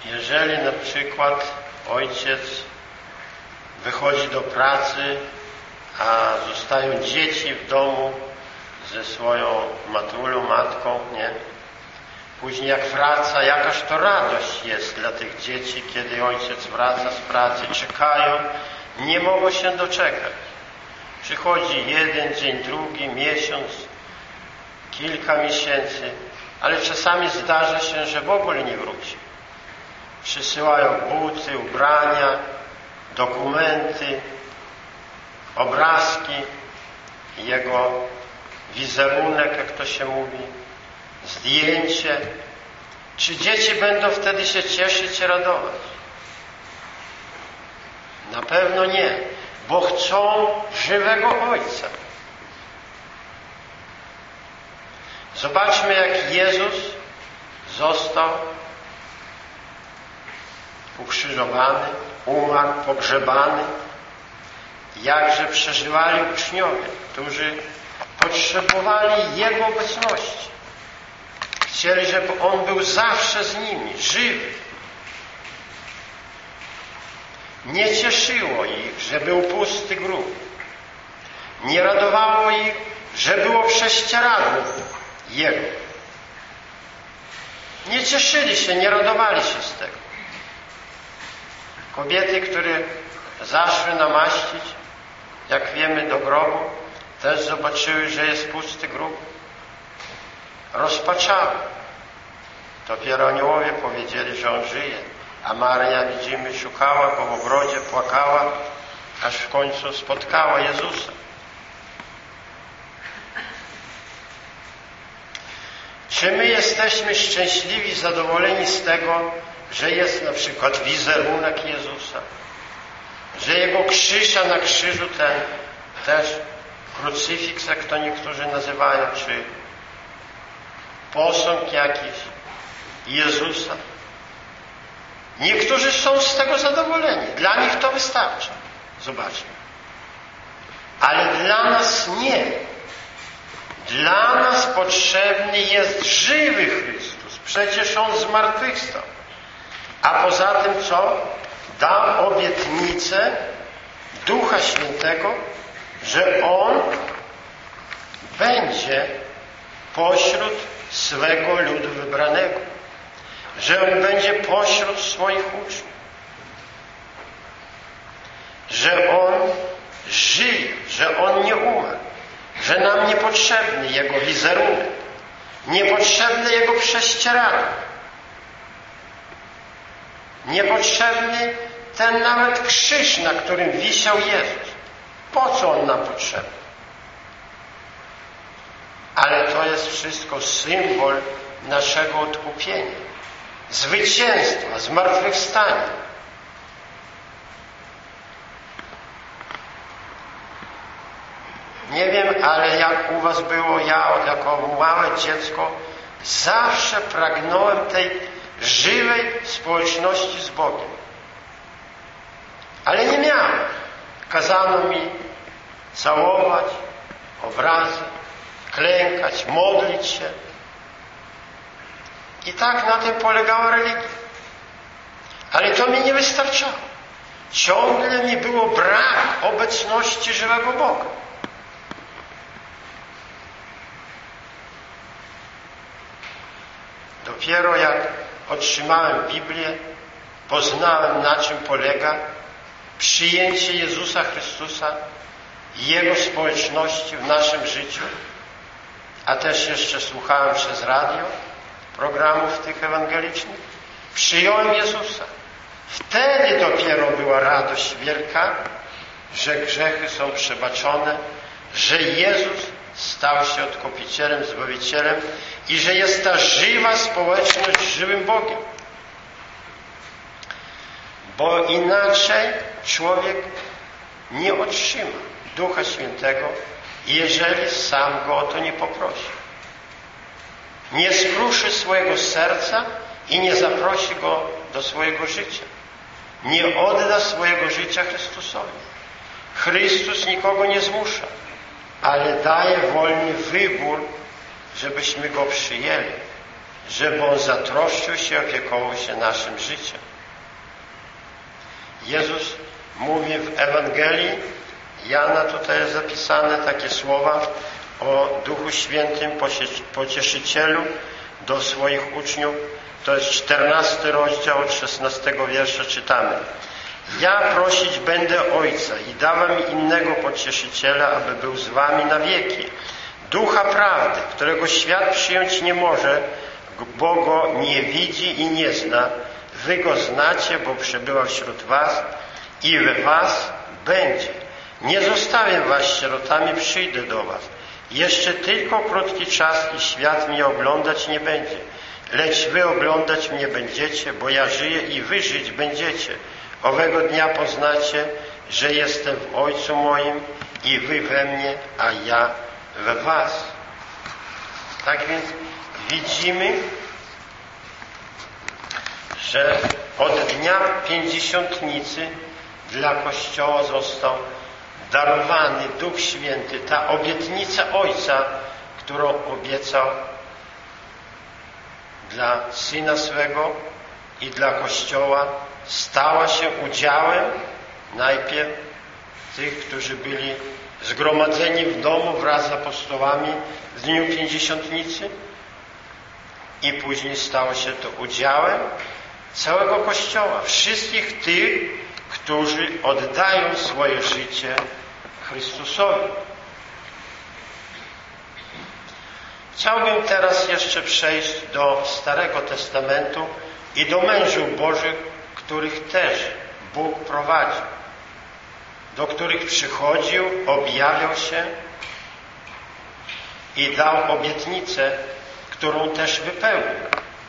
Jeżeli na przykład ojciec wychodzi do pracy, a zostają dzieci w domu ze swoją matulą, matką, nie? Później jak wraca, jakaż to radość jest dla tych dzieci, kiedy ojciec wraca z pracy, czekają, nie mogą się doczekać. Przychodzi jeden dzień, drugi, miesiąc, kilka miesięcy, ale czasami zdarza się, że w ogóle nie wróci. Przysyłają buty, ubrania, dokumenty, obrazki, jego wizerunek, jak to się mówi, zdjęcie. Czy dzieci będą wtedy się cieszyć i radować? Na pewno nie, bo chcą żywego Ojca. Zobaczmy, jak Jezus został ukrzyżowany, umarł, pogrzebany. Jakże przeżywali uczniowie, którzy potrzebowali Jego obecności. Chcieli, żeby On był zawsze z nimi, żywy. Nie cieszyło ich, że był pusty grób. Nie radowało ich, że było prześcieradło Jego. Nie cieszyli się, nie radowali się z tego. Kobiety, które zaszły namaścić, jak wiemy, do grobu, też zobaczyły, że jest pusty grób. Rozpaczały. Dopiero aniołowie powiedzieli, że On żyje. A Maria, widzimy, szukała go w ogrodzie, płakała, aż w końcu spotkała Jezusa. Czy my jesteśmy szczęśliwi, zadowoleni z tego, że jest na przykład wizerunek Jezusa, że Jego krzyż, a na krzyżu ten też krucyfiks, jak to niektórzy nazywają, czy posąg jakiś Jezusa? Niektórzy są z tego zadowoleni. Dla nich to wystarcza. Zobaczmy. Ale dla nas nie. Dla nas potrzebny jest żywy Chrystus. Przecież On zmartwychwstał. A poza tym co? Dał obietnicę Ducha Świętego, że On będzie pośród swego ludu wybranego. Że On będzie pośród swoich uczniów. Że On żyje, że On nie umarł. Że nam niepotrzebny Jego wizerunek. Niepotrzebne Jego prześcieradło. Niepotrzebny ten nawet krzyż, na którym wisiał Jezus. Po co On nam potrzebny? Ale to jest wszystko symbol naszego odkupienia. Zwycięstwa, zmartwychwstania. Nie wiem, ale jak u was było, ja jako małe dziecko zawsze pragnąłem tej żywej społeczności z Bogiem. Ale nie miałem. Kazano mi całować obrazy, klękać, modlić się. I tak na tym polegała religia. Ale to mi nie wystarczało. Ciągle mi było brak obecności żywego Boga. Dopiero jak otrzymałem Biblię, poznałem, na czym polega przyjęcie Jezusa Chrystusa i Jego społeczności w naszym życiu, a też jeszcze słuchałem przez radio programów tych ewangelicznych. Przyjąłem Jezusa. Wtedy dopiero była radość wielka, że grzechy są przebaczone, że Jezus stał się odkupicielem, zbawicielem i że jest ta żywa społeczność z żywym Bogiem. Bo inaczej człowiek nie otrzyma Ducha Świętego, jeżeli sam go o to nie poprosi. Nie skruszy swojego serca i nie zaprosi go do swojego życia. Nie odda swojego życia Chrystusowi. Chrystus nikogo nie zmusza, ale daje wolny wybór, żebyśmy go przyjęli żeby On zatroszczył się, opiekował się naszym życiem. Jezus mówi w Ewangelii Jana, tutaj jest zapisane takie słowa o Duchu Świętym, Pocieszycielu do swoich uczniów. To jest 14 rozdział od 16 wiersza czytamy. Ja prosić będę Ojca i dawam innego Pocieszyciela, aby był z wami na wieki. Ducha prawdy, którego świat przyjąć nie może, bo go nie widzi i nie zna. Wy go znacie, bo przebywa wśród was i we was będzie. Nie zostawię was sierotami, przyjdę do was. Jeszcze tylko krótki czas i świat mnie oglądać nie będzie. Lecz wy oglądać mnie będziecie, bo ja żyję i wy żyć będziecie. Owego dnia poznacie, że jestem w Ojcu moim i wy we mnie, a ja we was. Tak więc widzimy, że od dnia Pięćdziesiątnicy dla Kościoła został darowany Duch Święty, ta obietnica Ojca, którą obiecał dla Syna swego i dla Kościoła, stała się udziałem najpierw tych, którzy byli zgromadzeni w domu wraz z apostołami w dniu Pięćdziesiątnicy, i później stało się to udziałem całego Kościoła, wszystkich tych, którzy oddają swoje życie Chrystusowi. Chciałbym teraz jeszcze przejść do Starego Testamentu i do mężów Bożych, których też Bóg prowadził, do których przychodził, objawiał się i dał obietnicę, którą też wypełnił.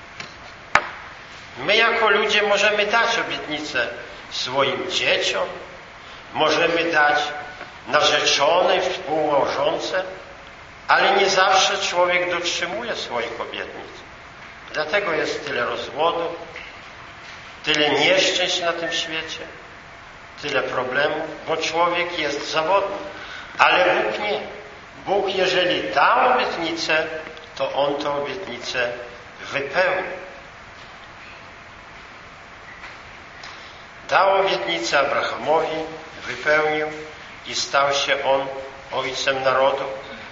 My jako ludzie możemy dać obietnicę swoim dzieciom, możemy dać narzeczonej, współmałżonce, ale nie zawsze człowiek dotrzymuje swoich obietnic. Dlatego jest tyle rozwodów, tyle nieszczęść na tym świecie, tyle problemów, bo człowiek jest zawodny. Ale Bóg nie. Bóg, jeżeli dał obietnicę, to On tę obietnicę wypełni. Dał obietnicę Abrahamowi, wypełnił i stał się on ojcem narodu.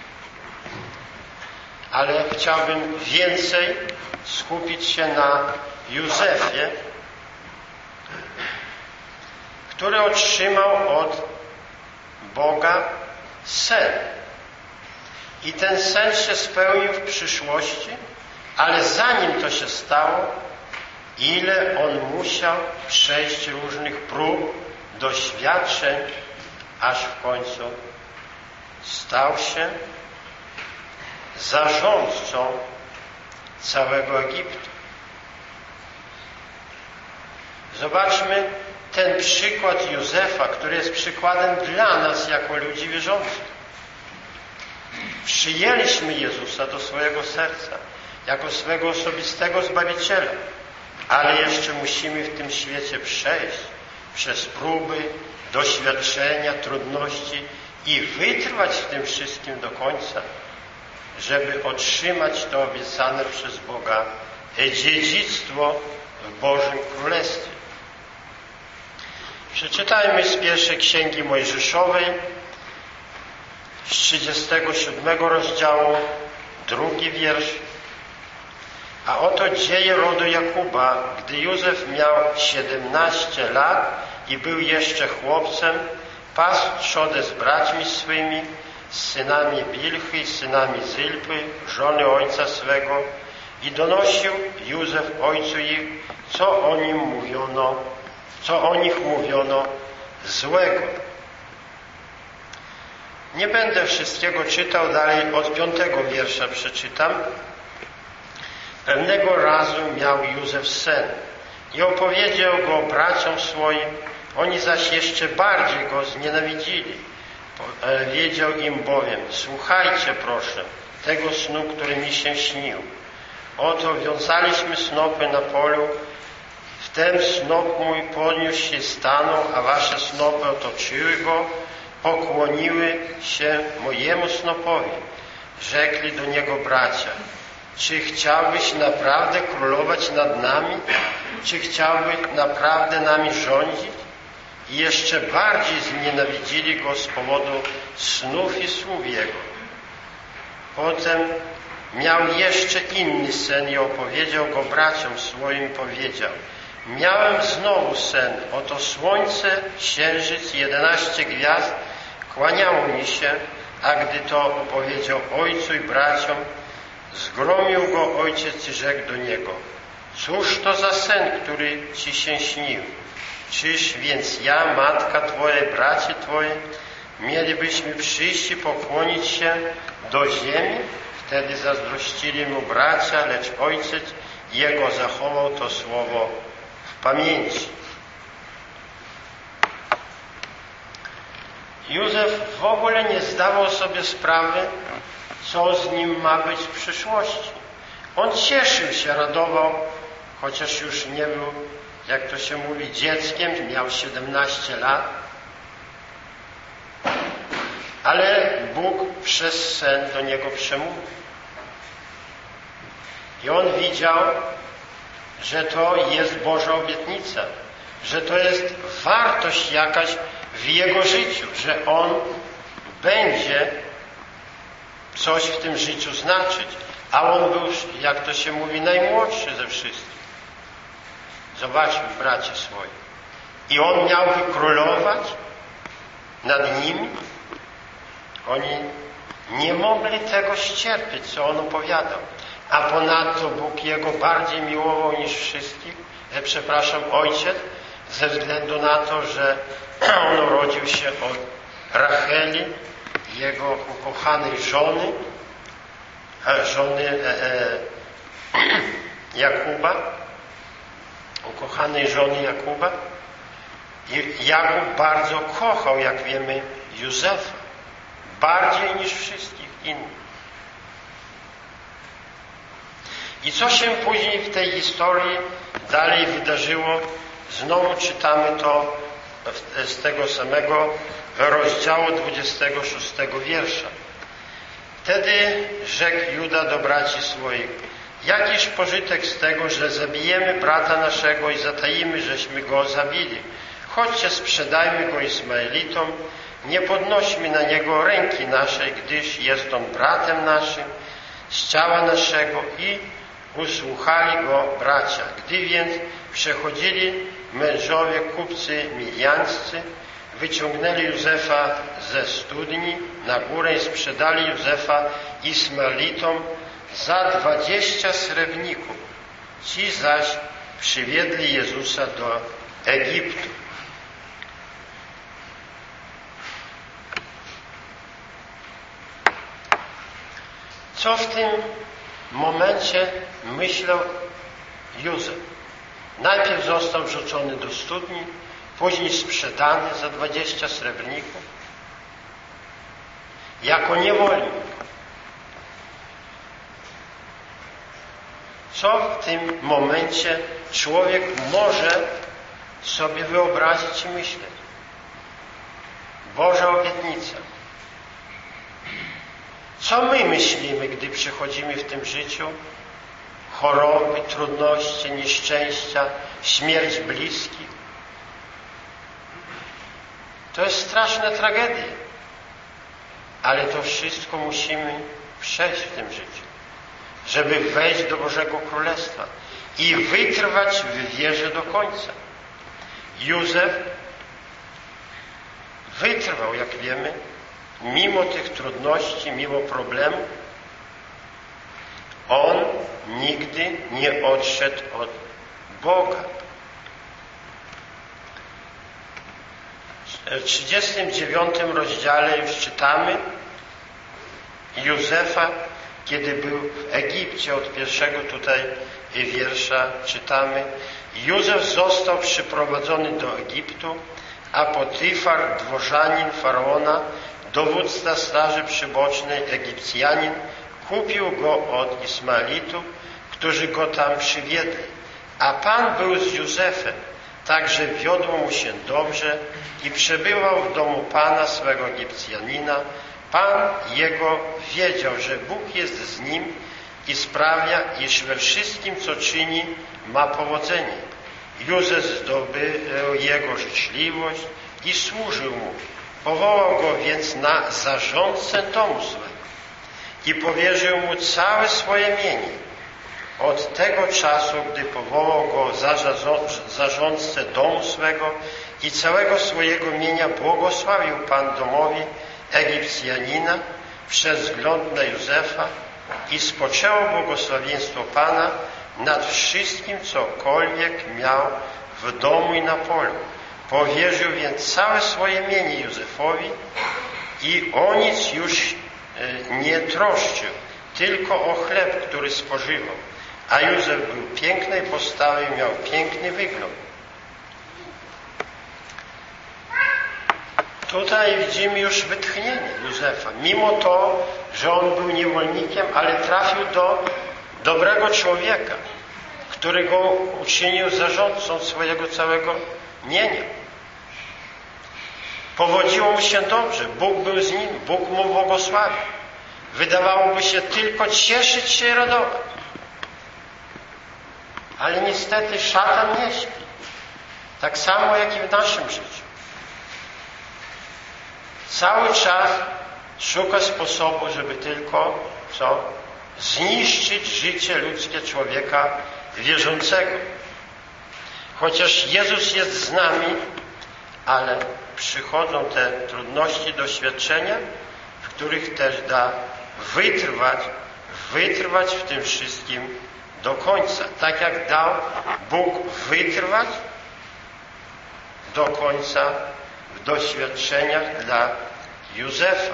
Ale chciałbym więcej skupić się na Józefie, który otrzymał od Boga sen. I ten sen się spełnił w przyszłości, ale zanim to się stało, ile on musiał przejść różnych prób, doświadczeń, aż w końcu stał się zarządcą całego Egiptu. Zobaczmy ten przykład Józefa, który jest przykładem dla nas jako ludzi wierzących. Przyjęliśmy Jezusa do swojego serca jako swego osobistego Zbawiciela, ale jeszcze musimy w tym świecie przejść przez próby, doświadczenia, trudności i wytrwać w tym wszystkim do końca, żeby otrzymać to obiecane przez Boga dziedzictwo w Bożym Królestwie. Przeczytajmy z pierwszej Księgi Mojżeszowej, z 37 rozdziału, 2 wiersz. A oto dzieje rodu Jakuba, gdy Józef miał 17 lat i był jeszcze chłopcem, pasł trzodę z braćmi swymi, z synami Bilchy i synami Zylpy, żony ojca swego, i donosił Józef ojcu ich, co o nich mówiono złego. Nie będę wszystkiego czytał, dalej od 5 wiersza przeczytam. Pewnego razu miał Józef sen i opowiedział go braciom swoim, oni zaś jeszcze bardziej go znienawidzili. Wiedział im bowiem: słuchajcie proszę tego snu, który mi się śnił. Oto wiązaliśmy snopy na polu, wtem snop mój podniósł się, stanął, a wasze snopy otoczyły go, pokłoniły się mojemu snopowi. Rzekli do niego bracia: Czy chciałbyś naprawdę królować nad nami? Czy chciałbyś naprawdę nami rządzić? I jeszcze bardziej znienawidzili go z powodu snów i słów jego. Potem miał jeszcze inny sen i opowiedział go braciom swoim, powiedział: miałem znowu sen, oto słońce, księżyc, 11 gwiazd kłaniało mi się, a gdy to opowiedział ojcu i braciom, zgromił go ojciec i rzekł do niego: cóż to za sen, który ci się śnił? Czyż więc ja, matka twoja, bracie twoje, mielibyśmy przyjść i pokłonić się do ziemi? Wtedy zazdrościli mu bracia, lecz ojciec jego zachował to słowo w pamięci. Józef w ogóle nie zdawał sobie sprawy, co z nim ma być w przyszłości. On cieszył się, radował, chociaż już nie był, jak to się mówi, dzieckiem, miał 17 lat. Ale Bóg przez sen do niego przemówił. I on widział, że to jest Boża obietnica, że to jest wartość jakaś w jego życiu, że on będzie coś w tym życiu znaczyć. A on był, jak to się mówi, najmłodszy ze wszystkich. Zobaczmy, bracie swoje. I on miałby królować nad nimi. Oni nie mogli tego ścierpieć, co on opowiadał. A ponadto Bóg jego bardziej miłował niż wszystkich, ojciec, ze względu na to, że on urodził się od Racheli, jego ukochanej żony Jakuba, ukochanej żony Jakuba. I Jakub bardzo kochał, jak wiemy, Józefa, bardziej niż wszystkich innych. I co się później w tej historii dalej wydarzyło, znowu czytamy to z tego samego rozdziału 26 wiersza. Wtedy rzekł Juda do braci swoich: jakiż pożytek z tego, że zabijemy brata naszego i zatajimy, żeśmy go zabili? Chodźcie, sprzedajmy go Ismaelitom, nie podnośmy na niego ręki naszej, gdyż jest on bratem naszym, z ciała naszego. I usłuchali go bracia. Gdy więc przechodzili mężowie kupcy midiańscy, wyciągnęli Józefa ze studni na górę i sprzedali Józefa Ismaelitom za 20 srebrników. Ci zaś przywiedli Jezusa do Egiptu. Co w tym momencie myślał Józef? Najpierw został wrzucony do studni, później sprzedany za 20 srebrników jako niewolnik. Co w tym momencie człowiek może sobie wyobrazić i myśleć? Boża obietnica. Co my myślimy, gdy przechodzimy w tym życiu? Choroby, trudności, nieszczęścia, śmierć bliskich. To jest straszna tragedia. Ale to wszystko musimy przejść w tym życiu, żeby wejść do Bożego Królestwa i wytrwać w wierze do końca. Józef wytrwał, jak wiemy, mimo tych trudności, mimo problemów. On nigdy nie odszedł od Boga. W 39 rozdziale już czytamy Józefa, kiedy był w Egipcie, od pierwszego tutaj wiersza czytamy: Józef został przyprowadzony do Egiptu, a Potyfar, dworzanin faraona, dowódca straży przybocznej, Egipcjanin, kupił go od Ismaelitów, którzy go tam przywiedli. A Pan był z Józefem, także wiodło mu się dobrze i przebywał w domu Pana swego Egipcjanina. Pan jego wiedział, że Bóg jest z nim i sprawia, iż we wszystkim, co czyni, ma powodzenie. Józef zdobył jego życzliwość i służył mu. Powołał go więc na zarządcę domu swego i powierzył mu całe swoje mienie. Od tego czasu, gdy powołał go za zarządcę domu swego i całego swojego mienia, błogosławił Pan domowi Egipcjanina przez wzgląd na Józefa i spoczęło błogosławieństwo Pana nad wszystkim, cokolwiek miał w domu i na polu. Powierzył więc całe swoje mienie Józefowi i o nic już nie troszczył, tylko o chleb, który spożywał. A Józef był pięknej postawy i miał piękny wygląd. Tutaj widzimy już wytchnienie Józefa. Mimo to, że on był niewolnikiem, ale trafił do dobrego człowieka, który go uczynił zarządcą swojego całego mienia. Powodziło mu się dobrze, Bóg był z nim, Bóg mu błogosławił. Wydawałoby się tylko cieszyć się i radować. Ale niestety szatan nie śpi. Tak samo jak i w naszym życiu. Cały czas szuka sposobu, żeby tylko zniszczyć życie ludzkie człowieka wierzącego. Chociaż Jezus jest z nami, ale przychodzą te trudności, doświadczenia, w których też da wytrwać w tym wszystkim do końca. Tak jak dał Bóg wytrwać do końca w doświadczeniach dla Józefa.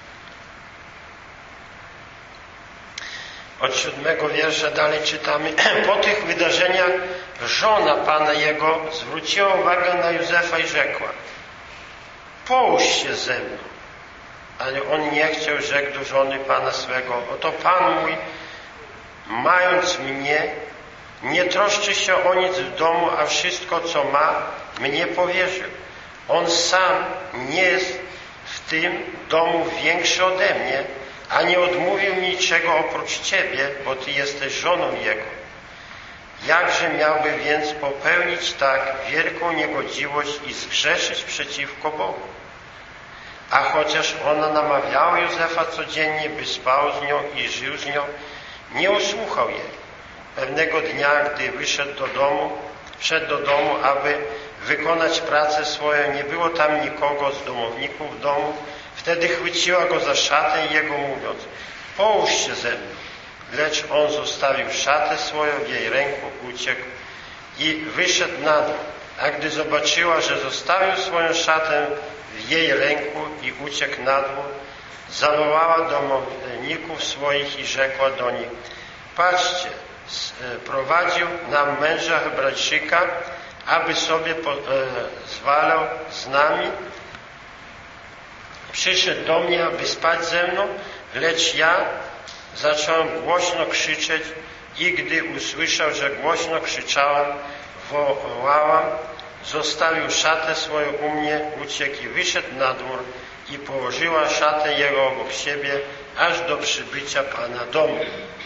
Od 7 wiersza dalej czytamy. Po tych wydarzeniach żona Pana jego zwróciła uwagę na Józefa i rzekła: połóż się ze mną. Ale on nie chciał, rzekł do żony Pana swego: oto Pan mój, mając mnie, nie troszczy się o nic w domu, a wszystko, co ma, mnie powierzył. On sam nie jest w tym domu większy ode mnie, a nie odmówił mi niczego oprócz Ciebie, bo Ty jesteś żoną Jego. Jakże miałby więc popełnić tak wielką niegodziwość i zgrzeszyć przeciwko Bogu? A chociaż ona namawiała Józefa codziennie, by spał z nią i żył z nią, nie usłuchał jej. Pewnego dnia, gdy wszedł do domu, aby wykonać pracę swoją, nie było tam nikogo z domowników w domu. Wtedy chwyciła go za szatę i jego mówiąc: połóż się ze mną. Lecz on zostawił szatę swoją w jej ręku, uciekł i wyszedł na dół. A gdy zobaczyła, że zostawił swoją szatę w jej ręku i uciekł na dół, zawołała domowników swoich i rzekła do nich: patrzcie, prowadził nam męża Hebrajczyka, aby sobie zwalał z nami. Przyszedł do mnie, aby spać ze mną, lecz ja zacząłem głośno krzyczeć i gdy usłyszał, że głośno krzyczałam, wołałam, zostawił szatę swoją u mnie, uciekł i wyszedł na dwór i położyła szatę jego obok siebie, aż do przybycia Pana domu.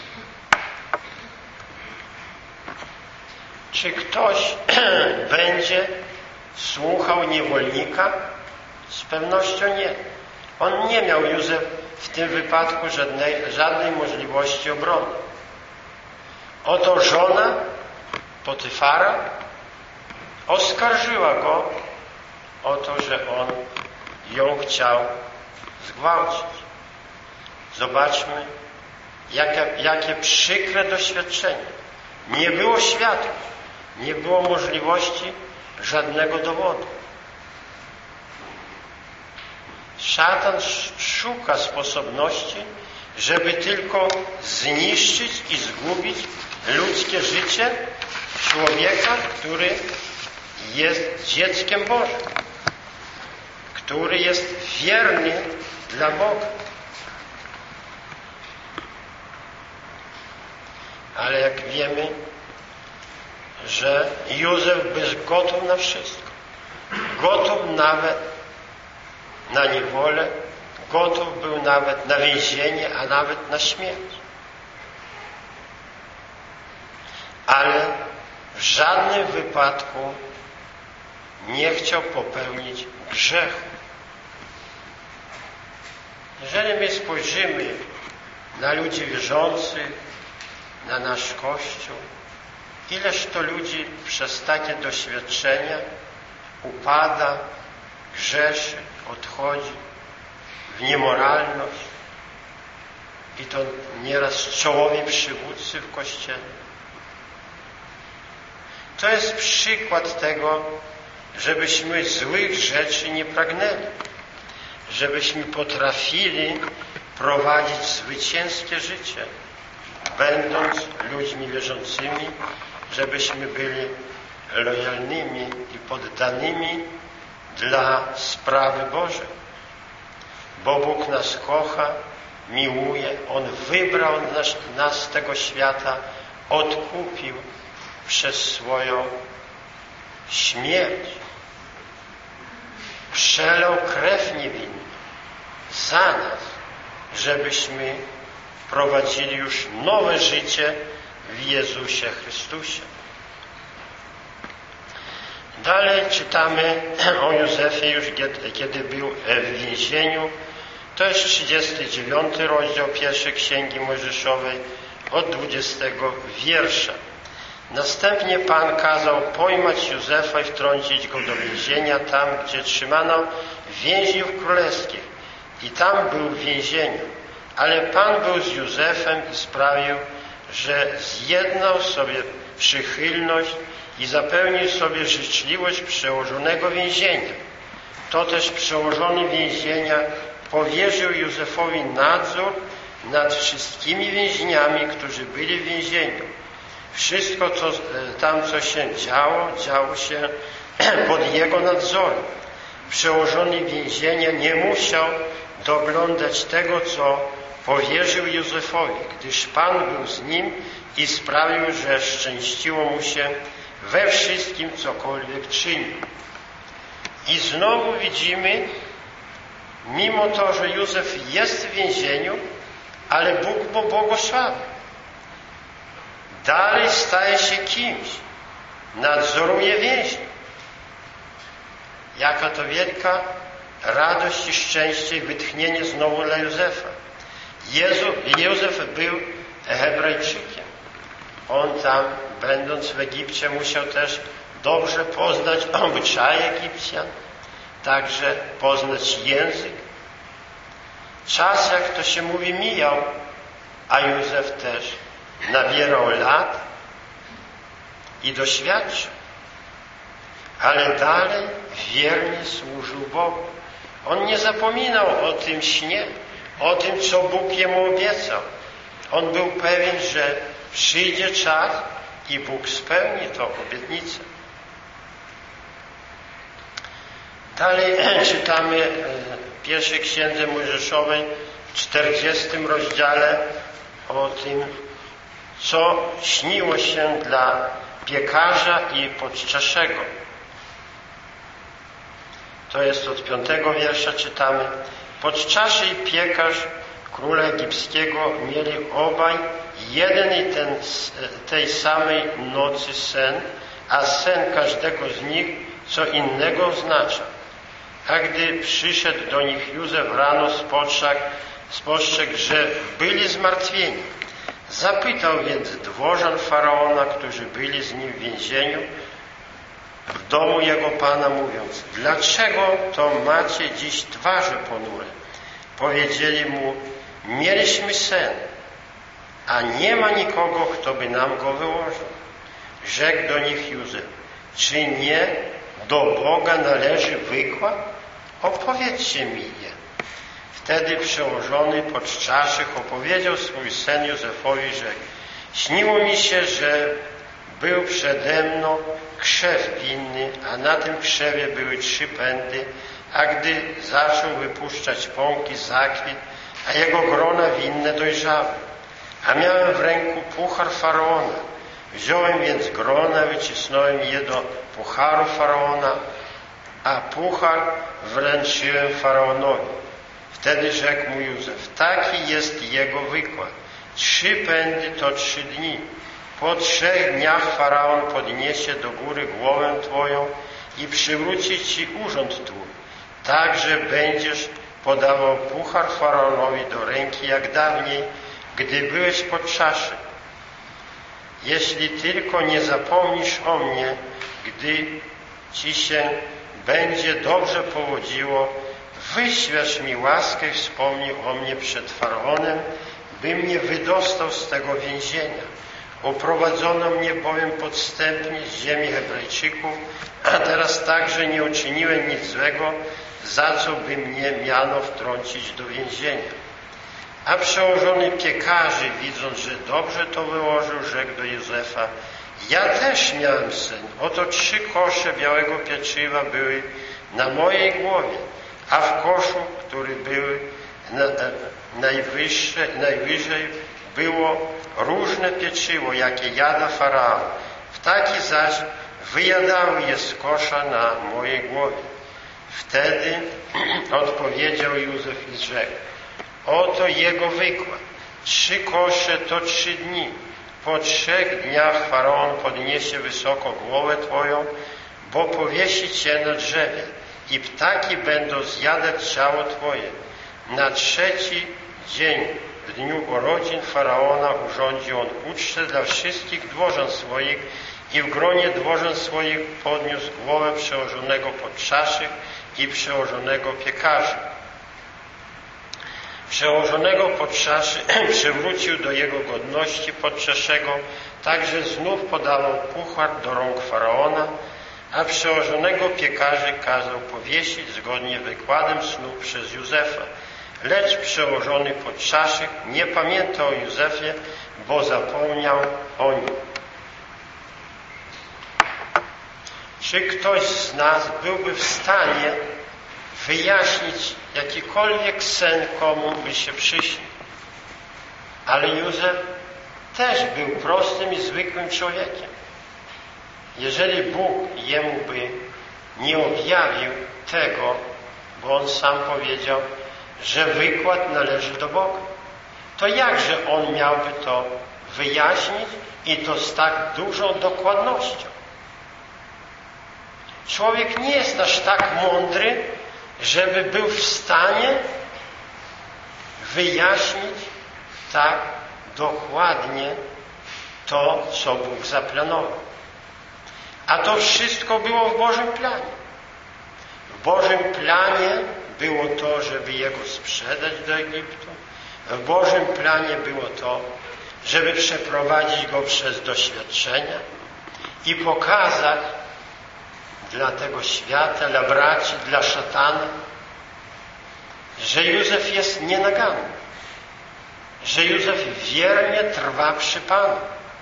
Czy ktoś będzie słuchał niewolnika? Z pewnością nie. On nie miał, Józef, w tym wypadku żadnej możliwości obrony. Oto żona Potyfara oskarżyła go o to, że on ją chciał zgwałcić. Zobaczmy, jakie przykre doświadczenie. Nie było świadków, nie było możliwości żadnego dowodu. Szatan szuka sposobności, żeby tylko zniszczyć i zgubić ludzkie życie człowieka, który jest dzieckiem Bożym, który jest wierny dla Boga. Ale jak wiemy, że Józef był gotów na wszystko. Gotów nawet na niewolę, gotów był nawet na więzienie, a nawet na śmierć. ale w żadnym wypadku nie chciał popełnić grzechu. Jeżeli my spojrzymy na ludzi wierzących, na nasz Kościół, ileż to ludzi przez takie doświadczenia upada, grzeszy, odchodzi w niemoralność i to nieraz czołowi przywódcy w Kościele. To jest przykład tego, żebyśmy złych rzeczy nie pragnęli, żebyśmy potrafili prowadzić zwycięskie życie, będąc ludźmi wierzącymi, żebyśmy byli lojalnymi i poddanymi dla sprawy Bożej. Bo Bóg nas kocha, miłuje, On wybrał nas z tego świata, odkupił przez swoją śmierć. Przelał krew niewinną za nas, żebyśmy prowadzili już nowe życie w Jezusie Chrystusie. Dalej czytamy o Józefie już kiedy był w więzieniu. To jest 39 rozdział pierwszej Księgi Mojżeszowej od 20 wiersza. Następnie Pan kazał pojmać Józefa i wtrącić go do więzienia, tam gdzie trzymano więźniów królewskich. I tam był w więzieniu. Ale Pan był z Józefem i sprawił, że zjednał sobie przychylność i zapełnił sobie życzliwość przełożonego więzienia. To też przełożony więzienia powierzył Józefowi nadzór nad wszystkimi więźniami, którzy byli w więzieniu. Wszystko, co się działo się pod jego nadzorem. Przełożony więzienia nie musiał doglądać tego, co powierzył Józefowi, gdyż Pan był z nim i sprawił, że szczęściło mu się we wszystkim, cokolwiek czynił. I znowu widzimy, mimo to, że Józef jest w więzieniu, ale Bóg go błogosławi. Dalej staje się kimś, nadzoruje więźniów. Jaka to wielka radość i szczęście i wytchnienie znowu dla Józefa. Józef był Hebrajczykiem. On tam, będąc w Egipcie, musiał też dobrze poznać obyczaje Egipcjan, także poznać język. Czas, jak to się mówi, mijał, a Józef też nabierał lat i doświadczył. Ale dalej wiernie służył Bogu. On nie zapominał o tym śnie, o tym, co Bóg jemu obiecał. On był pewien, że przyjdzie czas i Bóg spełni tę obietnicę. Dalej czytamy w pierwszej Księdze Mojżeszowej w 40 rozdziale o tym, co śniło się dla piekarza i podczaszego. To jest od 5 wiersza czytamy. Podczaszy i piekarz króla egipskiego mieli obaj jeden i tej samej nocy sen, a sen każdego z nich co innego oznacza. A gdy przyszedł do nich Józef rano, spostrzegł, że byli zmartwieni. Zapytał więc dworzan Faraona, którzy byli z nim w więzieniu, w domu jego pana, mówiąc: dlaczego to macie dziś twarze ponure? Powiedzieli mu: mieliśmy sen, a nie ma nikogo, kto by nam go wyłożył. Rzekł do nich Józef: czy nie do Boga należy wykład? Opowiedzcie mi je. Wtedy przełożony podczaszych opowiedział swój sen Józefowi, że śniło mi się, że był przede mną krzew winny, a na tym krzewie były 3 pędy, a gdy zaczął wypuszczać pąki, zakwitł, a jego grona winne dojrzały. A miałem w ręku puchar Faraona. Wziąłem więc grona, wycisnąłem je do pucharu Faraona, a puchar wręczyłem Faraonowi. Wtedy rzekł mu Józef: taki jest jego wykład. 3 pędy to 3 dni. Po 3 dniach Faraon podniesie do góry głowę Twoją i przywróci Ci urząd Twój, tak że będziesz podawał puchar Faraonowi do ręki jak dawniej, gdy byłeś pod czaszy. Jeśli tylko nie zapomnisz o mnie, gdy Ci się będzie dobrze powodziło, wyświadcz mi łaskę i wspomnij o mnie przed Faraonem, by mnie wydostał z tego więzienia. Uprowadzono mnie bowiem podstępnie z ziemi Hebrajczyków, a teraz także nie uczyniłem nic złego, za co by mnie miano wtrącić do więzienia. A przełożony piekarzy, widząc, że dobrze to wyłożył, rzekł do Józefa: ja też miałem sen. Oto 3 kosze białego pieczywa były na mojej głowie, a w koszu, który był najwyżej, było różne pieczywo, jakie jada Faraon. Ptaki zaś wyjadały je z kosza na mojej głowie. Wtedy odpowiedział Józef i rzekł: oto jego wykład. 3 kosze to 3 dni. Po 3 dniach Faraon podniesie wysoko głowę Twoją, bo powiesi Cię na drzewie i ptaki będą zjadać ciało Twoje. Na 3. dzień, w dniu urodzin Faraona, urządzi on ucztę dla wszystkich dworzan swoich i w gronie dworzan swoich podniósł głowę przełożonego podczaszych i przełożonego piekarzy. Przełożonego podczaszy przywrócił do jego godności podczaszego, także znów podawał puchar do rąk Faraona, a przełożonego piekarzy kazał powiesić zgodnie wykładem snu przez Józefa. Lecz przełożony podczaszych nie pamiętał o Józefie, bo zapomniał o nim. Czy ktoś z nas byłby w stanie wyjaśnić jakikolwiek sen, komu by się przyśnił? Ale Józef też był prostym i zwykłym człowiekiem. Jeżeli Bóg jemu by nie objawił tego, bo on sam powiedział, że wykład należy do Boga, to jakże on miałby to wyjaśnić i to z tak dużą dokładnością? Człowiek nie jest aż tak mądry, żeby był w stanie wyjaśnić tak dokładnie to, co Bóg zaplanował. A to wszystko było w Bożym planie. W Bożym planie było to, żeby Jego sprzedać do Egiptu. W Bożym planie było to, żeby przeprowadzić Go przez doświadczenia i pokazać dla tego świata, dla braci, dla szatana, że Józef jest nienaganny, że Józef wiernie trwa przy Panu.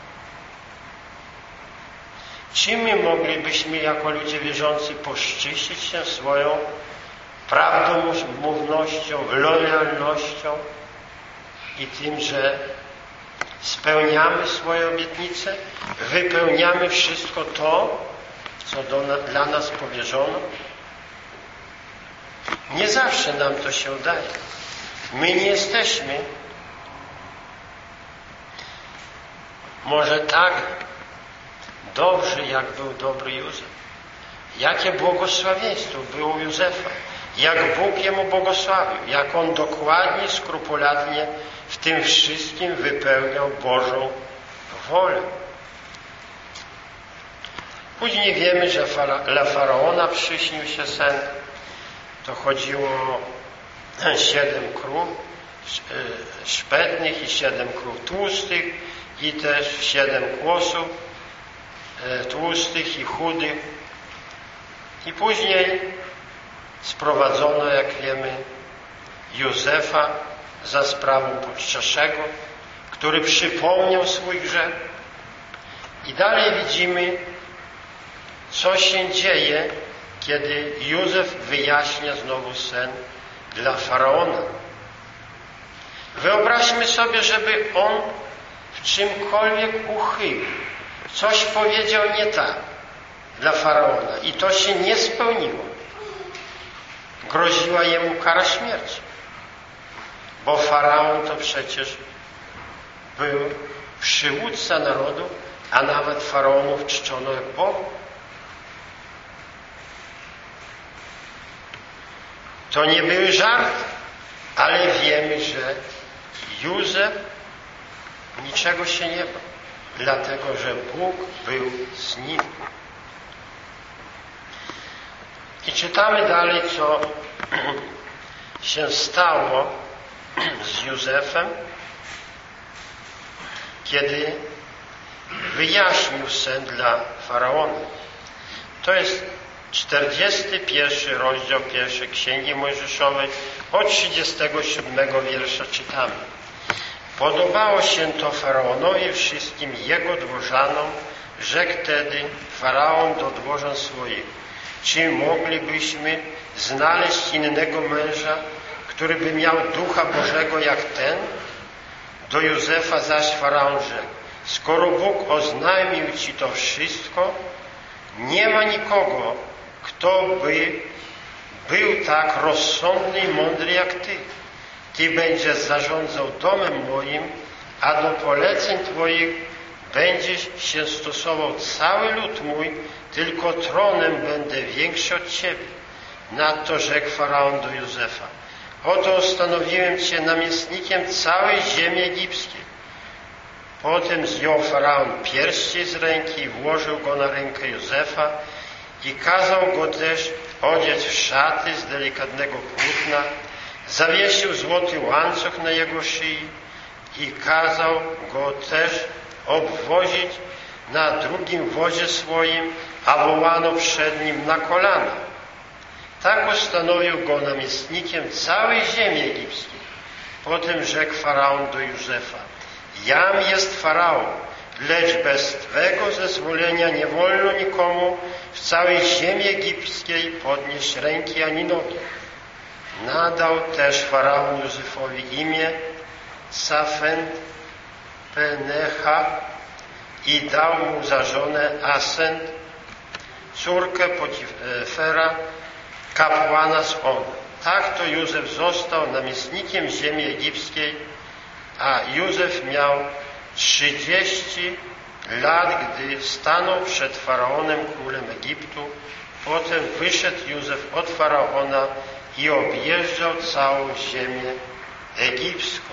Czy my moglibyśmy jako ludzie wierzący poszczycić się swoją prawdomównością, lojalnością i tym, że spełniamy swoje obietnice, wypełniamy wszystko to, co dla nas powierzono? Nie zawsze nam to się udaje. My nie jesteśmy może tak dobrzy, jak był dobry Józef. Jakie błogosławieństwo było u Józefa. Jak Bóg jemu błogosławił. Jak on dokładnie, skrupulatnie w tym wszystkim wypełniał Bożą wolę. Później wiemy, że dla Faraona przyśnił się sen. To chodziło o 7 krów szpetnych i 7 krów tłustych i też 7 kłosów tłustych i chudych. I później sprowadzono, jak wiemy, Józefa za sprawą podczaszego, który przypomniał swój grzech. I dalej widzimy, co się dzieje, kiedy Józef wyjaśnia znowu sen dla Faraona. Wyobraźmy sobie, żeby on w czymkolwiek uchybił, coś powiedział nie tak dla Faraona i to się nie spełniło. Groziła jemu kara śmierci, bo Faraon to przecież był przywódca narodu, a nawet faraonów czczono jak Bogu. To nie były żarty, ale wiemy, że Józef niczego się nie bał, dlatego że Bóg był z nim. I czytamy dalej, co się stało z Józefem, kiedy wyjaśnił sen dla faraona. To jest 41 rozdział pierwszej Księgi Mojżeszowej, od 37 wiersza czytamy. Podobało się to faraonowi i wszystkim jego dworzanom, rzekł wtedy faraon do dworzan swoich: czy moglibyśmy znaleźć innego męża, który by miał ducha Bożego jak ten? Do Józefa zaś faraon rzekł: skoro Bóg oznajmił ci to wszystko, nie ma nikogo, kto by był tak rozsądny i mądry jak ty. Ty będziesz zarządzał domem moim, a do poleceń twoich będzie się stosował cały lud mój, tylko tronem będę większy od ciebie. Nadto rzekł faraon do Józefa: oto ustanowiłem cię namiestnikiem całej ziemi egipskiej. Potem zdjął faraon pierścień z ręki i włożył go na rękę Józefa i kazał go też odzieć w szaty z delikatnego płótna, zawiesił złoty łańcuch na jego szyi i kazał go też obwozić na drugim wozie swoim, a wołano przed nim na kolana. Tak ustanowił go namiestnikiem całej ziemi egipskiej. Potem rzekł faraon do Józefa: jam jest faraon, lecz bez twego zezwolenia nie wolno nikomu w całej ziemi egipskiej podnieść ręki ani nogi. Nadał też faraon Józefowi imię Safent-Penecha i dał mu za żonę Asent, córkę Potifera, kapłana z On. Tak to Józef został namiestnikiem ziemi egipskiej, a Józef miał 30 lat, gdy stanął przed faraonem, królem Egiptu. Potem wyszedł Józef od faraona i objeżdżał całą ziemię egipską.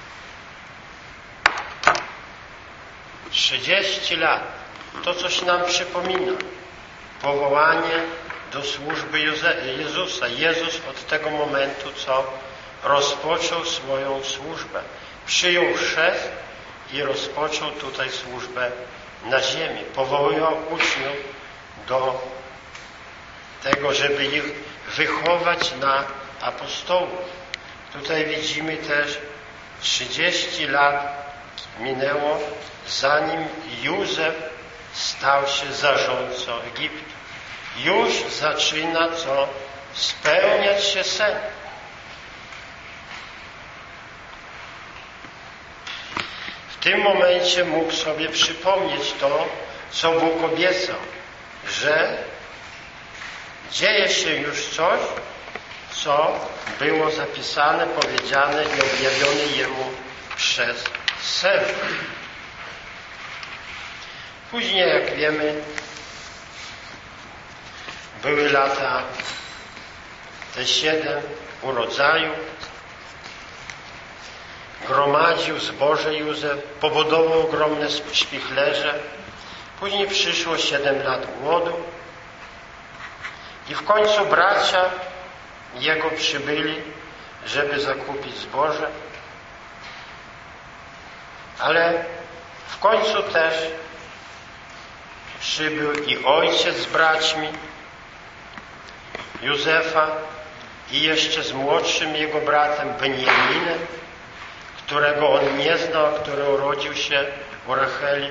30 lat. To coś nam przypomina. Powołanie do służby Jezusa. Jezus od tego momentu, co rozpoczął swoją służbę, przyjął chrzest i rozpoczął tutaj służbę na ziemi. Powoływał uczniów do tego, żeby ich wychować na apostołów. Tutaj widzimy też 30 lat minęło, zanim Józef stał się zarządcą Egiptu. Już zaczyna spełniać się sen. W tym momencie mógł sobie przypomnieć to, co Bóg obiecał, że dzieje się już coś, co było zapisane, powiedziane i objawione jemu przez sen. Później, jak wiemy, były lata te 7 urodzaju. Gromadził zboże Józef, pobudował ogromne śpichlerze. Później przyszło 7 lat głodu i w końcu bracia jego przybyli, żeby zakupić zboże. Ale w końcu też przybył i ojciec z braćmi Józefa i jeszcze z młodszym jego bratem Benjaminem, którego on nie znał, który urodził się u Racheli.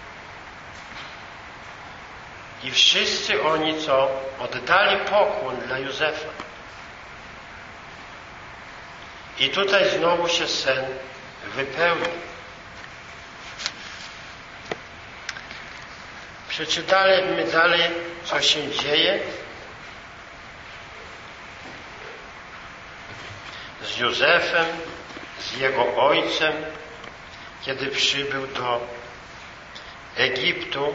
I wszyscy oni, oddali pokłon dla Józefa. I tutaj znowu się sen wypełnił. Przeczytajmy dalej, co się dzieje z Józefem, z jego ojcem, kiedy przybył do Egiptu,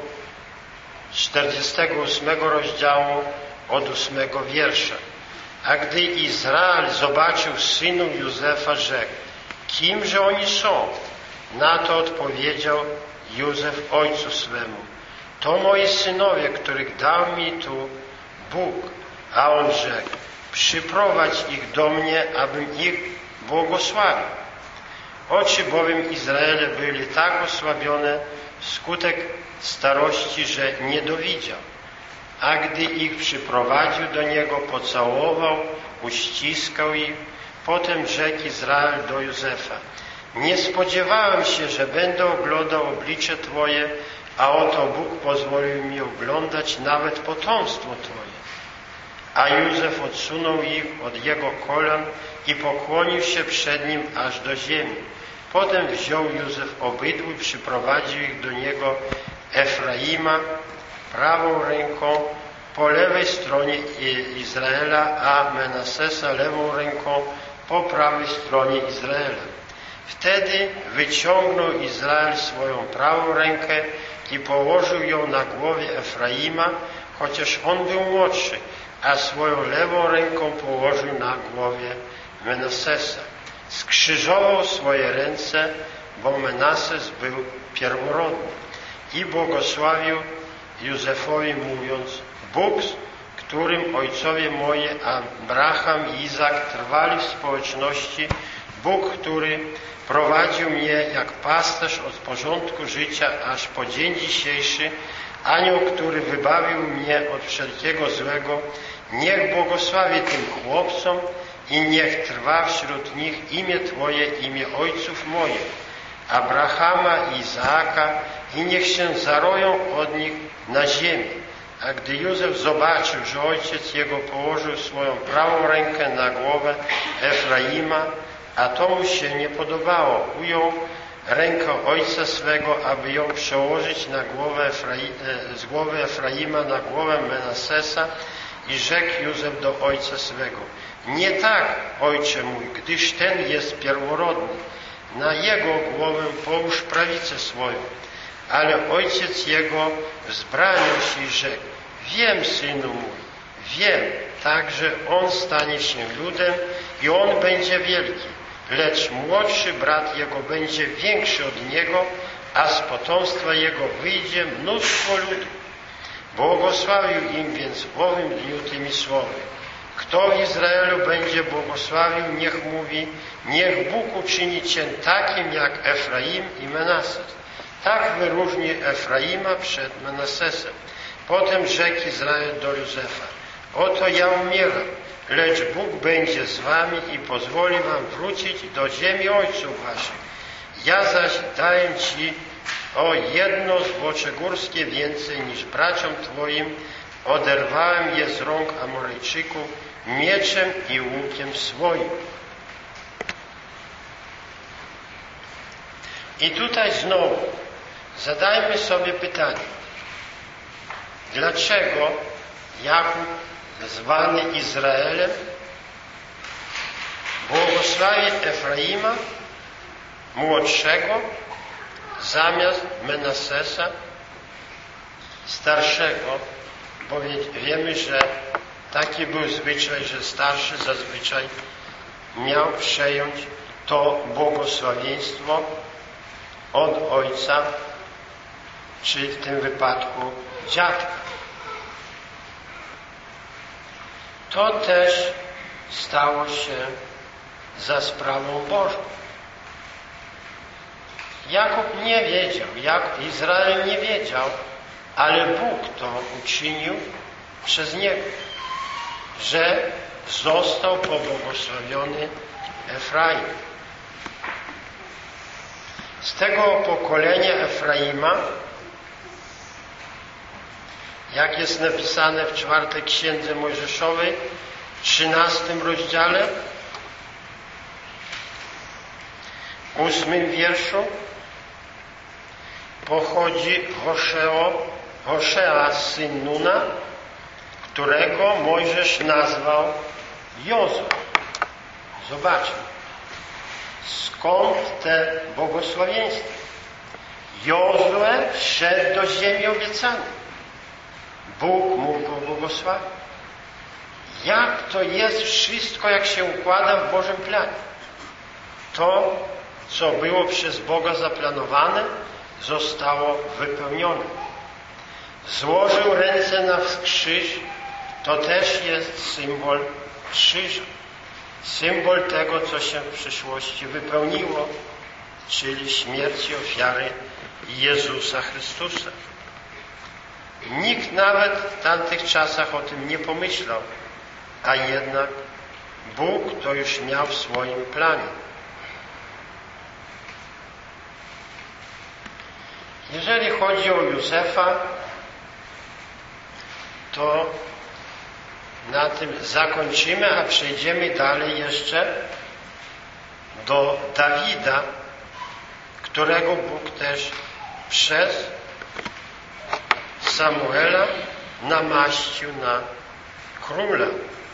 48 rozdziału od 8 wiersza. A gdy Izrael zobaczył synów Józefa, rzekł: kimże oni są? Na to odpowiedział Józef ojcu swemu: to moi synowie, których dał mi tu Bóg. A on rzekł: przyprowadź ich do mnie, abym ich błogosławił. Oczy bowiem Izraela byli tak osłabione wskutek starości, że nie dowidział. A gdy ich przyprowadził do niego, pocałował, uściskał ich. Potem rzekł Izrael do Józefa: nie spodziewałem się, że będę oglądał oblicze Twoje, a oto Bóg pozwolił mi oglądać nawet potomstwo Twoje. A Józef odsunął ich od jego kolan i pokłonił się przed nim aż do ziemi. Potem wziął Józef obydwu i przyprowadził ich do niego Efraima prawą ręką po lewej stronie Izraela, a Menasesa lewą ręką po prawej stronie Izraela. Wtedy wyciągnął Izrael swoją prawą rękę i położył ją na głowie Efraima, chociaż on był młodszy, a swoją lewą ręką położył na głowie Menasesa. Skrzyżował swoje ręce, bo Menases był pierworodny, i błogosławił Józefowi, mówiąc: Bóg, z którym ojcowie moi Abraham i Izak trwali w społeczności, Bóg, który prowadził mnie jak pasterz od początku życia aż po dzień dzisiejszy, anioł, który wybawił mnie od wszelkiego złego, niech błogosławi tym chłopcom i niech trwa wśród nich imię Twoje, imię ojców moich, Abrahama i Izaaka, i niech się zaroją od nich na ziemi. A gdy Józef zobaczył, że ojciec jego położył swoją prawą rękę na głowę Efraima, a to mu się nie podobało, ujął rękę ojca swego, aby ją przełożyć na głowę z głowy Efraima na głowę Menasesa, i rzekł Józef do ojca swego: nie tak, ojcze mój, gdyż ten jest pierworodny. Na jego głowę połóż prawicę swoją. Ale ojciec jego wzbraniał się i rzekł: wiem, synu mój, wiem, także on stanie się ludem i on będzie wielki, lecz młodszy brat jego będzie większy od niego, a z potomstwa jego wyjdzie mnóstwo ludu. Błogosławił im więc w owym dniu tymi słowy: kto w Izraelu będzie błogosławił, niech mówi: niech Bóg uczyni Cię takim jak Efraim i Menases. Tak wyróżni Efraima przed Menasesem. Potem rzekł Izrael do Józefa: oto ja umieram, lecz Bóg będzie z wami i pozwoli wam wrócić do ziemi ojców waszych. Ja zaś daję ci o jedno zbocze górskie więcej niż braciom twoim. Oderwałem je z rąk Amorejczyków mieczem i łukiem swoim. I tutaj znowu zadajmy sobie pytanie: dlaczego Jakub, zwany Izraelem, błogosławi Efraima młodszego zamiast Menasesa starszego? Bo wiemy, że taki był zwyczaj, że starszy zazwyczaj miał przejąć to błogosławieństwo od ojca, czy w tym wypadku dziadka. To też stało się za sprawą Bożą. Jakub nie wiedział, Izrael nie wiedział, ale Bóg to uczynił przez niego, że został pobłogosławiony Efraim. Z tego pokolenia Efraima, jak jest napisane w 4 Księdze Mojżeszowej, 13 rozdziale, 8 wierszu, pochodzi Hoszea, syn Nuna, którego Mojżesz nazwał Jozue. Zobaczmy, skąd te błogosławieństwa. Jozue wszedł do ziemi obiecanej. Bóg mógł go błogosławić. Jak to jest wszystko, jak się układa w Bożym planie? To, co było przez Boga zaplanowane, zostało wypełnione. Złożył ręce na krzyż, to też jest symbol krzyża. Symbol tego, co się w przyszłości wypełniło, czyli śmierci, ofiary Jezusa Chrystusa. Nikt nawet w tamtych czasach o tym nie pomyślał, a jednak Bóg to już miał w swoim planie. Jeżeli chodzi o Józefa, to na tym zakończymy, a przejdziemy dalej jeszcze do Dawida, którego Bóg też przez Samuela namaścił na króla.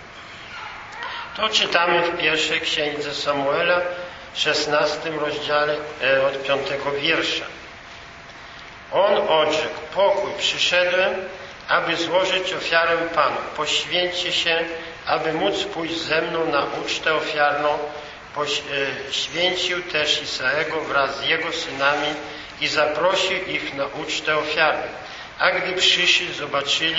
To czytamy w pierwszej księdze Samuela, 16 rozdziale od 5 wiersza. On odrzekł: pokój, przyszedłem, aby złożyć ofiarę Panu. Poświęćcie się, aby móc pójść ze mną na ucztę ofiarną. Poświęcił też Isaego wraz z jego synami i zaprosił ich na ucztę ofiarną. A gdy przyszli, zobaczył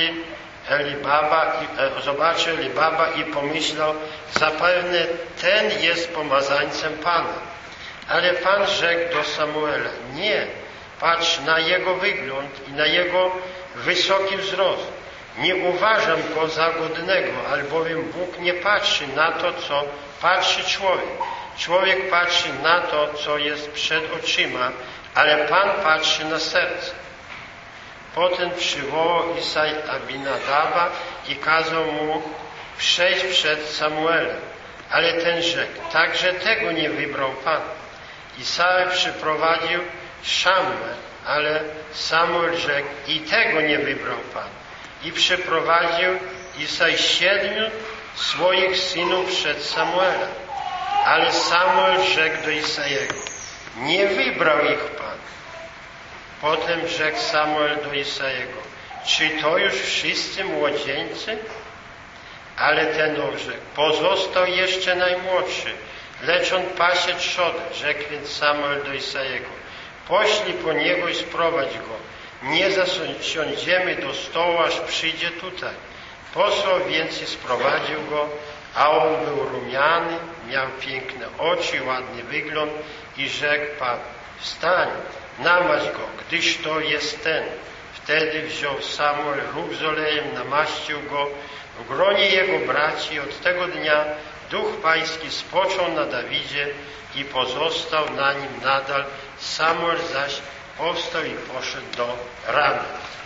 Elibaba i pomyślał: zapewne ten jest pomazańcem Pana. Ale Pan rzekł do Samuela: nie, patrz na jego wygląd i na jego wysoki wzrost. Nie uważam go za godnego, albowiem Bóg nie patrzy na to, co patrzy człowiek. Człowiek patrzy na to, co jest przed oczyma, ale Pan patrzy na serce. Potem przywołał Isaj Abinadaba i kazał mu przejść przed Samuelem. Ale ten rzekł: także tego nie wybrał Pan. Isaj przyprowadził Szammę, ale Samuel rzekł: i tego nie wybrał Pan. I przyprowadził Isaj 7 swoich synów przed Samuela. Ale Samuel rzekł do Isajego: nie wybrał ich Pan. Potem rzekł Samuel do Isajego: czy to już wszyscy młodzieńcy? Ale ten odrzekł: pozostał jeszcze najmłodszy, lecz on pasie trzodę. Rzekł więc Samuel do Isajego: poślij po niego i sprowadź go. Nie zasiądziemy do stołu, aż przyjdzie tutaj. Posłał więc i sprowadził go, a on był rumiany, miał piękne oczy, ładny wygląd i rzekł Pan: wstań, namaść go, gdyż to jest ten. Wtedy wziął Samuel róg z olejem, namaścił go w gronie jego braci. Od tego dnia Duch Pański spoczął na Dawidzie i pozostał na nim nadal. Samuel zaś powstał i poszedł do Ramy.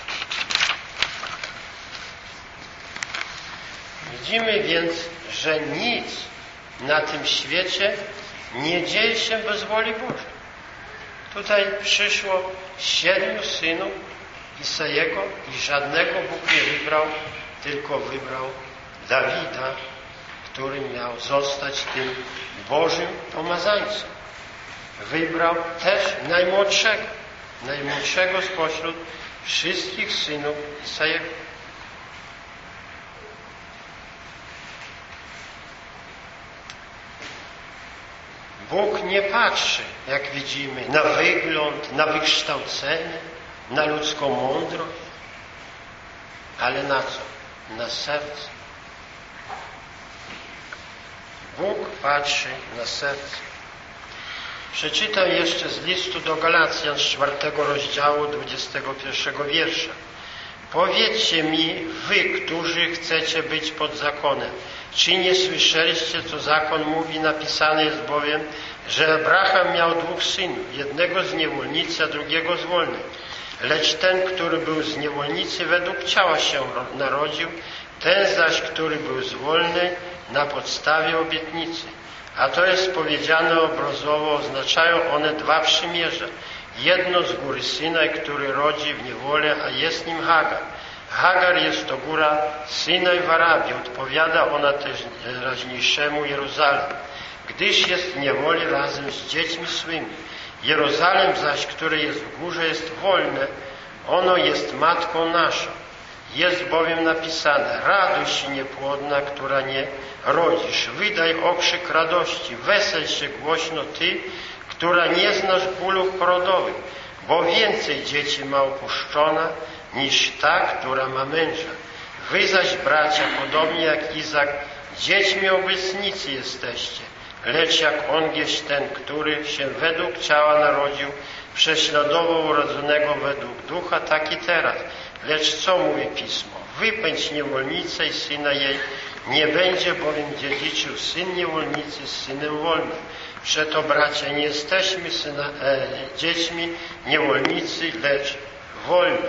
Widzimy więc, że nic na tym świecie nie dzieje się bez woli Bożej. Tutaj przyszło 7 synów Isajego i żadnego Bóg nie wybrał, tylko wybrał Dawida, który miał zostać tym Bożym pomazańcem. Wybrał też najmłodszego spośród wszystkich synów Isajego. Bóg nie patrzy, jak widzimy, na wygląd, na wykształcenie, na ludzką mądrość, ale na co? Na serce. Bóg patrzy na serce. Przeczytam jeszcze z listu do Galacjan z 4 rozdziału 21 wiersza. Powiedzcie mi, wy, którzy chcecie być pod zakonem, czy nie słyszeliście, co zakon mówi? Napisane jest bowiem, że Abraham miał 2 synów, jednego z niewolnicy, a drugiego z wolnej. Lecz ten, który był z niewolnicy, według ciała się narodził, ten zaś, który był z wolnej, na podstawie obietnicy. A to jest powiedziane obrazowo, oznaczają one 2 przymierza. Jedno z góry Synaj, który rodzi w niewolę, a jest nim Hagar. Hagar jest to góra Synaj w Arabii, odpowiada ona też teraźniejszemu Jeruzalem, gdyż jest w niewoli razem z dziećmi swymi. Jerozalem zaś, które jest w górze, jest wolne, ono jest matką naszą. Jest bowiem napisane: raduj się, niepłodna, która nie rodzisz, wydaj okrzyk radości, wesel się głośno ty, która nie znasz bólów porodowych, bo więcej dzieci ma opuszczona niż ta, która ma męża. Wy zaś, bracia, podobnie jak Izak, dziećmi obietnicy jesteście, lecz jak Ongieś ten, który się według ciała narodził, prześladował urodzonego według ducha, tak i teraz. Lecz co mówi Pismo? Wypędź niewolnicę i syna jej, nie będzie bowiem dziedziczył syn niewolnicy z synem wolnym. Przeto, bracia, nie jesteśmy dziećmi niewolnicy, lecz wolni.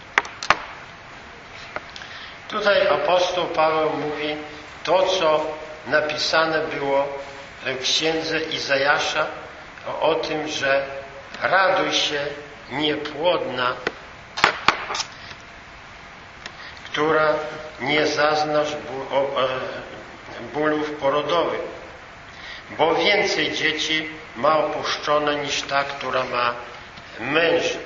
Tutaj apostoł Paweł mówi to, co napisane było w księdze Izajasza o tym, że raduj się, niepłodna, która nie zaznasz bólów porodowych, bo więcej dzieci ma opuszczone niż ta, która ma męża.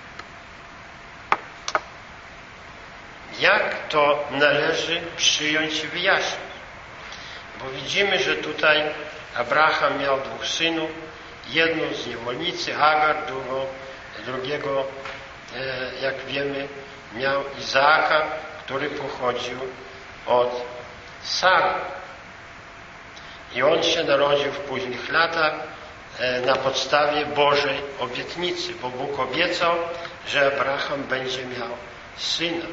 Jak to należy przyjąć i wyjaśnić? Bo widzimy, że tutaj Abraham miał 2 synów, jedną z niewolnicy, Hagar, drugiego, jak wiemy, miał Izaaka, który pochodził od Sary. I on się narodził w późnych latach na podstawie Bożej obietnicy, bo Bóg obiecał, że Abraham będzie miał syna.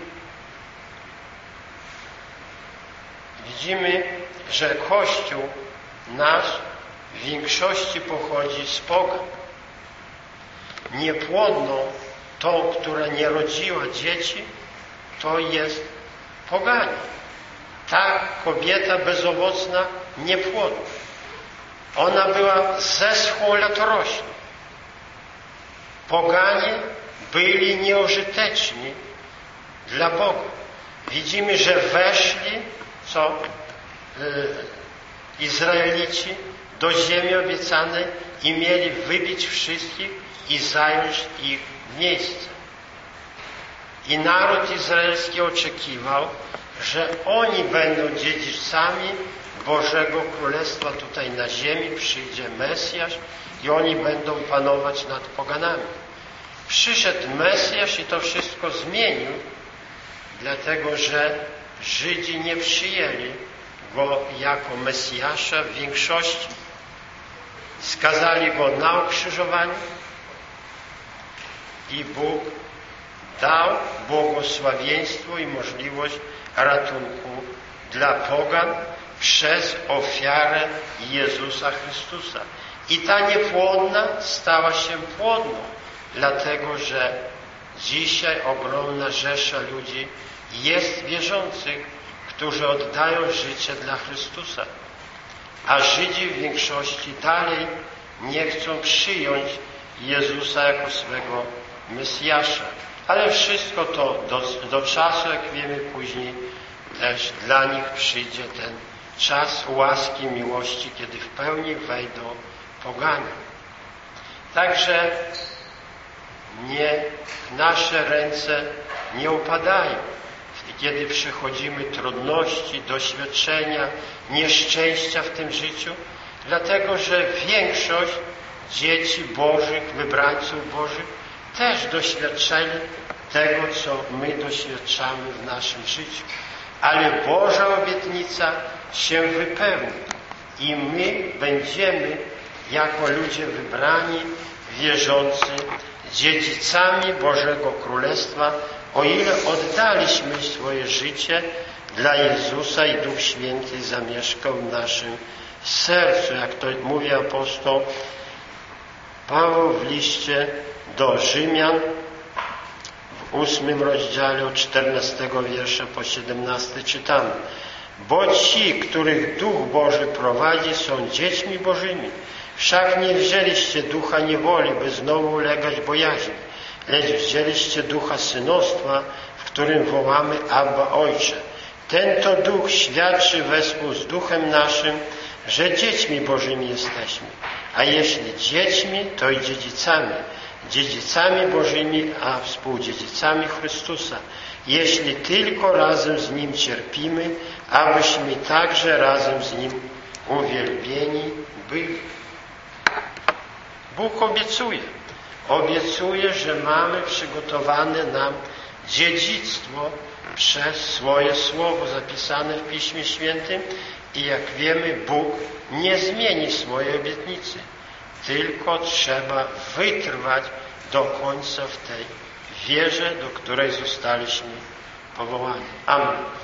Widzimy, że Kościół nasz w większości pochodzi z pogan. Niepłodną, tą, która nie rodziła dzieci, to jest poganin. Ta kobieta bezowocna, niepłodna. Ona była zeschłą latoroślą. Poganie byli nieużyteczni dla Boga. Widzimy, że weszli, Izraelici, do ziemi obiecanej i mieli wybić wszystkich i zająć ich miejsce. I naród izraelski oczekiwał, że oni będą dziedzicami Bożego Królestwa tutaj na ziemi, przyjdzie Mesjasz i oni będą panować nad poganami. Przyszedł Mesjasz i to wszystko zmienił, dlatego że Żydzi nie przyjęli Go jako Mesjasza w większości. Skazali Go na ukrzyżowaniu i Bóg dał błogosławieństwo i możliwość ratunku dla pogan przez ofiarę Jezusa Chrystusa. I ta niepłodna stała się płodną, dlatego że dzisiaj ogromna rzesza ludzi jest wierzących, którzy oddają życie dla Chrystusa. A Żydzi w większości dalej nie chcą przyjąć Jezusa jako swego Mesjasza. Ale wszystko to do czasu, jak wiemy później, też dla nich przyjdzie ten czas łaski, miłości, kiedy w pełni wejdą poganie. Także nasze ręce nie upadają, kiedy przechodzimy trudności, doświadczenia, nieszczęścia w tym życiu, dlatego że większość dzieci Bożych, wybrańców Bożych też doświadczali tego, co my doświadczamy w naszym życiu. Ale Boża obietnica się wypełni i my będziemy jako ludzie wybrani, wierzący, dziedzicami Bożego Królestwa, o ile oddaliśmy swoje życie dla Jezusa i Duch Święty zamieszkał w naszym sercu, jak to mówi apostoł Paweł w liście do Rzymian w 8 rozdziale od 14 wiersza po 17 czytamy: bo ci, których Duch Boży prowadzi, są dziećmi Bożymi. Wszak nie wzięliście ducha niewoli, by znowu ulegać bojaźni, lecz wzięliście ducha synostwa, w którym wołamy Abba, Ojcze. Ten to duch świadczy wespół z duchem naszym, że dziećmi Bożymi jesteśmy. A jeśli dziećmi, to i dziedzicami. Dziedzicami Bożymi, a współdziedzicami Chrystusa. Jeśli tylko razem z Nim cierpimy, abyśmy także razem z Nim uwielbieni byli. Bóg obiecuje, że mamy przygotowane nam dziedzictwo przez swoje Słowo zapisane w Piśmie Świętym i jak wiemy, Bóg nie zmieni swojej obietnicy, tylko trzeba wytrwać do końca w tej wierze, do której zostaliśmy powołani. Amen.